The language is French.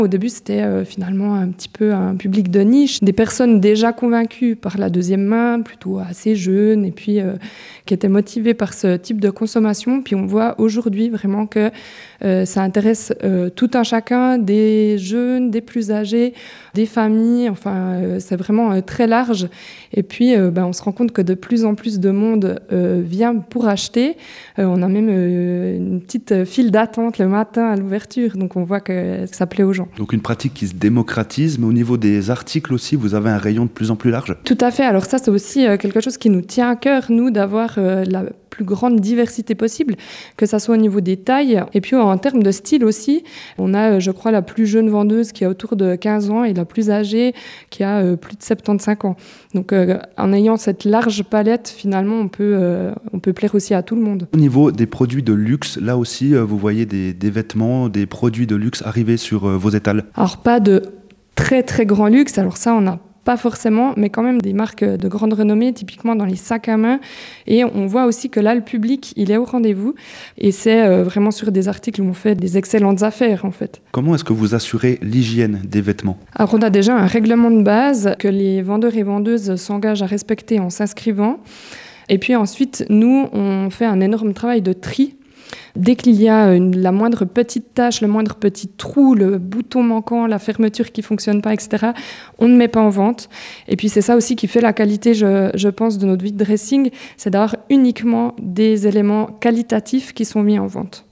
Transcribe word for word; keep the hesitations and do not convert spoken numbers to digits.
Au début, c'était euh, finalement un petit peu un public de niche, des personnes déjà convaincues par la deuxième main, plutôt assez jeunes, et puis euh, qui étaient motivées par ce type de consommation. Puis on voit aujourd'hui vraiment que euh, ça intéresse euh, tout un chacun, des jeunes, des plus âgés, des familles, enfin euh, c'est vraiment euh, très large. Et puis euh, ben, on se rend compte que de plus en plus de monde euh, vient pour acheter. Euh, on a même euh, une petite file d'attente le matin à l'ouverture, donc on voit que ça plaît aux gens. Donc une pratique qui se démocratise, mais au niveau des articles aussi, vous avez un rayon de plus en plus large. Tout à fait. Alors ça, c'est aussi quelque chose qui nous tient à cœur, nous, d'avoir la plus grande diversité possible, que ça soit au niveau des tailles. Et puis en termes de style aussi, on a, je crois, la plus jeune vendeuse qui a autour de quinze ans et la plus âgée qui a plus de soixante-quinze ans. Donc euh, en ayant cette large palette, finalement, on peut, euh, on peut plaire aussi à tout le monde. Au niveau des produits de luxe, là aussi, vous voyez des, des vêtements, des produits de luxe arriver sur vos étals? Alors pas de très très grand luxe, alors ça on n'a pas forcément, mais quand même des marques de grande renommée, typiquement dans les sacs à main. Et on voit aussi que là, le public, il est au rendez-vous. Et c'est euh, vraiment sur des articles où on fait des excellentes affaires, en fait. Comment est-ce que vous assurez l'hygiène des vêtements? Alors, on a déjà un règlement de base que les vendeurs et vendeuses s'engagent à respecter en s'inscrivant. Et puis ensuite, nous, on fait un énorme travail de tri. Dès qu'il y a une, la moindre petite tache, le moindre petit trou, le bouton manquant, la fermeture qui ne fonctionne pas, et cetera, on ne met pas en vente. Et puis c'est ça aussi qui fait la qualité, je, je pense, de notre vide dressing, c'est d'avoir uniquement des éléments qualitatifs qui sont mis en vente.